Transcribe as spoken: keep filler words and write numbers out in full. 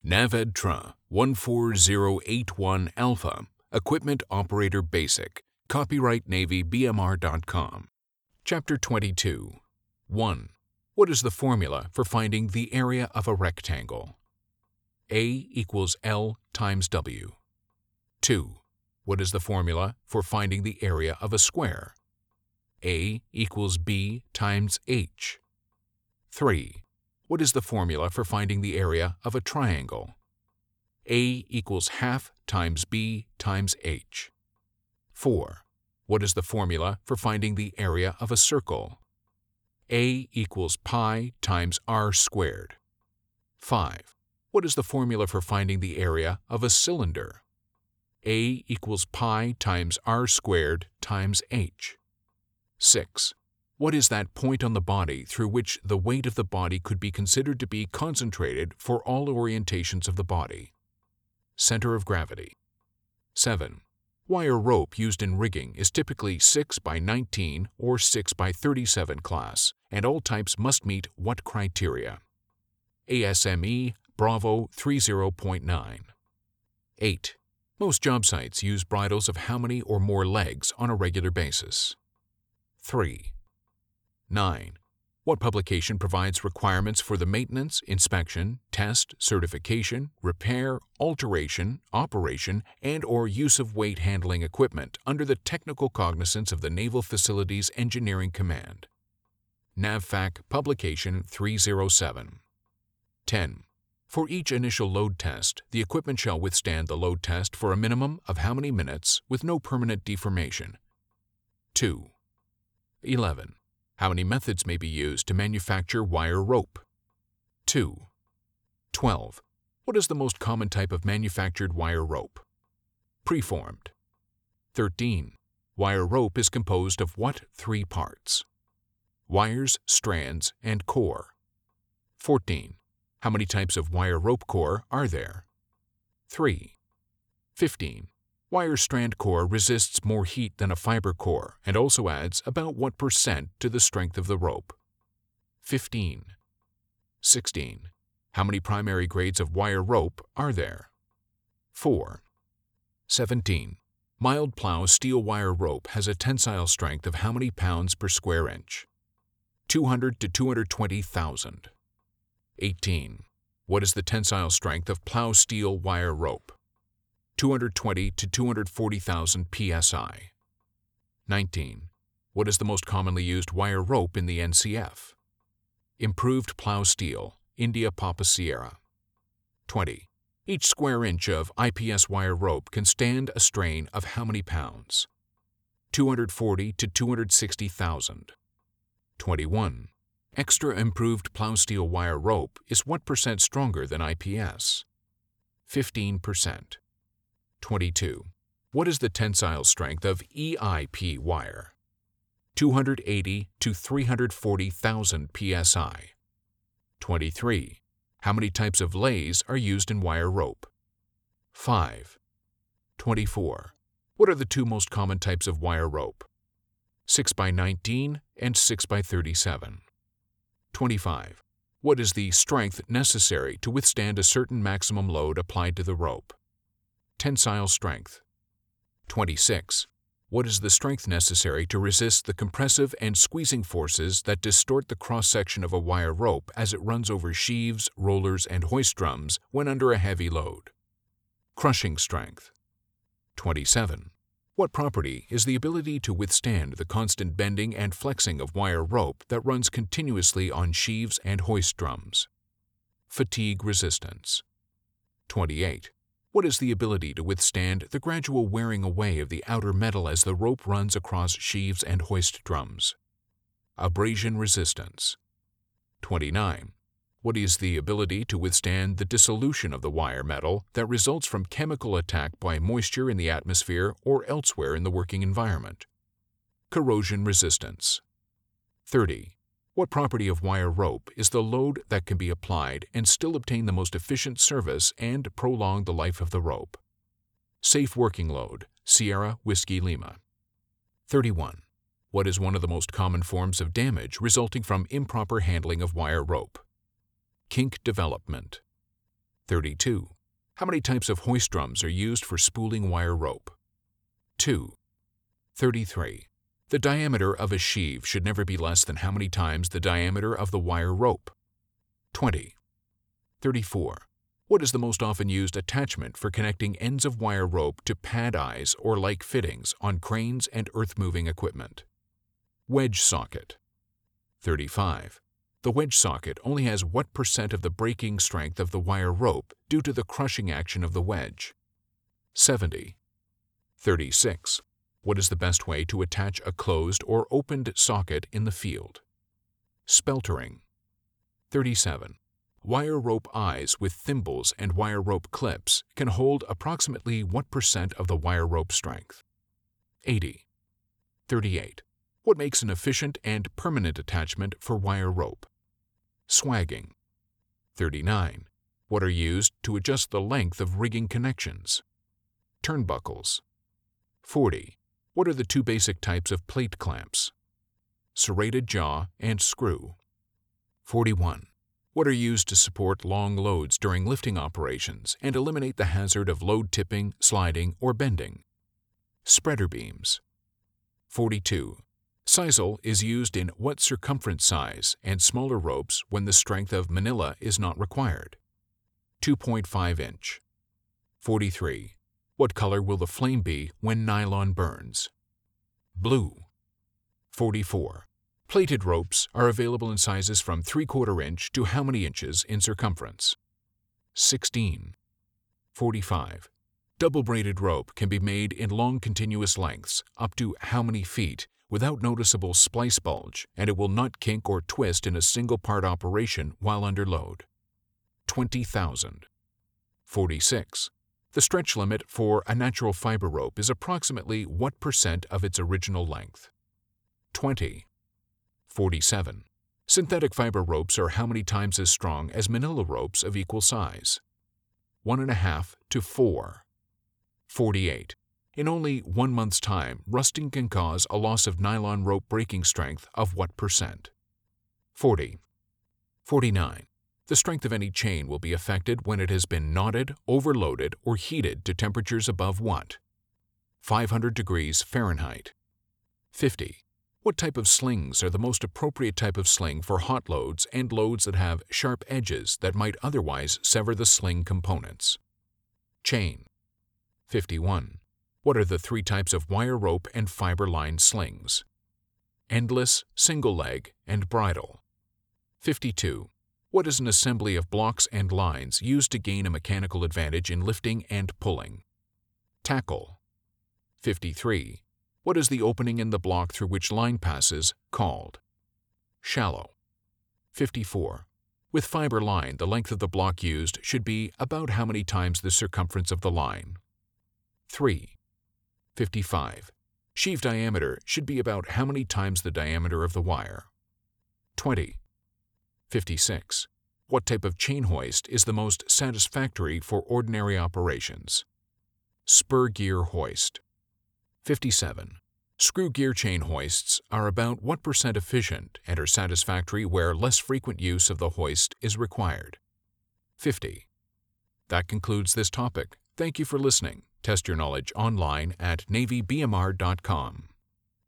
NAVEDTRA one four zero eight one Alpha, Equipment Operator Basic, copyright Navy B M R dot com. Chapter twenty-two. one. What is the formula for finding the area of a rectangle? A equals L times W. two. What is the formula for finding the area of a square? A equals B times H. three. What is the formula for finding the area of a triangle? A equals half times B times H. four. What is the formula for finding the area of a circle? A equals pi times r squared. five. What is the formula for finding the area of a cylinder? A equals pi times r squared times h. six. What is that point on the body through which the weight of the body could be considered to be concentrated for all orientations of the body? Center of gravity. seven. Wire rope used in rigging is typically six by nineteen or six by thirty-seven class, and all types must meet what criteria? A S M E Bravo thirty point nine. eight. Most job sites use bridles of how many or more legs on a regular basis? three. nine. What publication provides requirements for the maintenance, inspection, test, certification, repair, alteration, operation, and or use of weight handling equipment under the technical cognizance of the Naval Facilities Engineering Command? NAVFAC Publication three oh seven. ten. For each initial load test, the equipment shall withstand the load test for a minimum of how many minutes with no permanent deformation? two. eleven. How many methods may be used to manufacture wire rope? two. twelve. What is the most common type of manufactured wire rope? Preformed. thirteen. Wire rope is composed of what three parts? Wires, strands, and core. fourteen. How many types of wire rope core are there? three. fifteen. Wire strand core resists more heat than a fiber core and also adds about what percent to the strength of the rope? fifteen. sixteen. How many primary grades of wire rope are there? four. seventeen. Mild plow steel wire rope has a tensile strength of how many pounds per square inch? two hundred to two hundred twenty thousand. eighteen. What is the tensile strength of plow steel wire rope? two hundred twenty to two hundred forty thousand P S I. nineteen. What is the most commonly used wire rope in the N C F? Improved plow steel, India Papa Sierra. twenty. Each square inch of I P S wire rope can stand a strain of how many pounds? two hundred forty to two hundred sixty thousand. twenty-one. Extra improved plow steel wire rope is what percent stronger than I P S? fifteen percent. twenty-two. What is the tensile strength of E I P wire? two hundred eighty to three hundred forty thousand P S I. twenty-three. How many types of lays are used in wire rope? five. twenty-four. What are the two most common types of wire rope? six by nineteen and six by thirty-seven. twenty-five. What is the strength necessary to withstand a certain maximum load applied to the rope? Tensile strength. twenty-six. What is the strength necessary to resist the compressive and squeezing forces that distort the cross-section of a wire rope as it runs over sheaves, rollers, and hoist drums when under a heavy load? Crushing strength. twenty-seven. What property is the ability to withstand the constant bending and flexing of wire rope that runs continuously on sheaves and hoist drums? Fatigue resistance. twenty-eight. What is the ability to withstand the gradual wearing away of the outer metal as the rope runs across sheaves and hoist drums? Abrasion resistance. twenty-nine. What is the ability to withstand the dissolution of the wire metal that results from chemical attack by moisture in the atmosphere or elsewhere in the working environment? Corrosion resistance. thirty. What property of wire rope is the load that can be applied and still obtain the most efficient service and prolong the life of the rope? Safe working load, Sierra Whiskey Lima. thirty-one. What is one of the most common forms of damage resulting from improper handling of wire rope? Kink development. thirty-two. How many types of hoist drums are used for spooling wire rope? two. thirty-three. The diameter of a sheave should never be less than how many times the diameter of the wire rope? twenty. thirty-four. What is the most often used attachment for connecting ends of wire rope to pad eyes or like fittings on cranes and earth-moving equipment? Wedge socket. thirty-five. The wedge socket only has what percent of the breaking strength of the wire rope due to the crushing action of the wedge? seventy. thirty-six. What is the best way to attach a closed or opened socket in the field? Speltering. thirty-seven. Wire rope eyes with thimbles and wire rope clips can hold approximately what percent of the wire rope strength? eighty. thirty-eight. What makes an efficient and permanent attachment for wire rope? Swagging. thirty-nine. What are used to adjust the length of rigging connections? Turnbuckles. forty. What are the two basic types of plate clamps? Serrated jaw and screw. forty-one. What are used to support long loads during lifting operations and eliminate the hazard of load tipping, sliding, or bending? Spreader beams. forty-two. Sisal is used in what circumference size and smaller ropes when the strength of manila is not required? two point five inch. forty-three. What color will the flame be when nylon burns? Blue. forty-four. Plated ropes are available in sizes from three quarter inch to how many inches in circumference? sixteen. forty-five. Double-braided rope can be made in long continuous lengths up to how many feet without noticeable splice bulge, and it will not kink or twist in a single part operation while under load? twenty thousand. forty-six. The stretch limit for a natural fiber rope is approximately what percent of its original length? twenty. forty-seven. Synthetic fiber ropes are how many times as strong as manila ropes of equal size? One and a half to four. forty-eight. In only one month's time, rusting can cause a loss of nylon rope breaking strength of what percent? forty. forty-nine. The strength of any chain will be affected when it has been knotted, overloaded, or heated to temperatures above what? five hundred degrees Fahrenheit. fifty. What type of slings are the most appropriate type of sling for hot loads and loads that have sharp edges that might otherwise sever the sling components? Chain. fifty-one. What are the three types of wire rope and fiber-lined slings? Endless, single leg, and bridle. fifty-two. What is an assembly of blocks and lines used to gain a mechanical advantage in lifting and pulling? Tackle. fifty-three. What is the opening in the block through which line passes called? Shallow. fifty-four. With fiber line, the length of the block used should be about how many times the circumference of the line? three. fifty-five. Sheave diameter should be about how many times the diameter of the wire? twenty. fifty-six. What type of chain hoist is the most satisfactory for ordinary operations? Spur gear hoist. fifty-seven. Screw gear chain hoists are about what percent efficient and are satisfactory where less frequent use of the hoist is required? fifty. That concludes this topic. Thank you for listening. Test your knowledge online at Navy B M R dot com.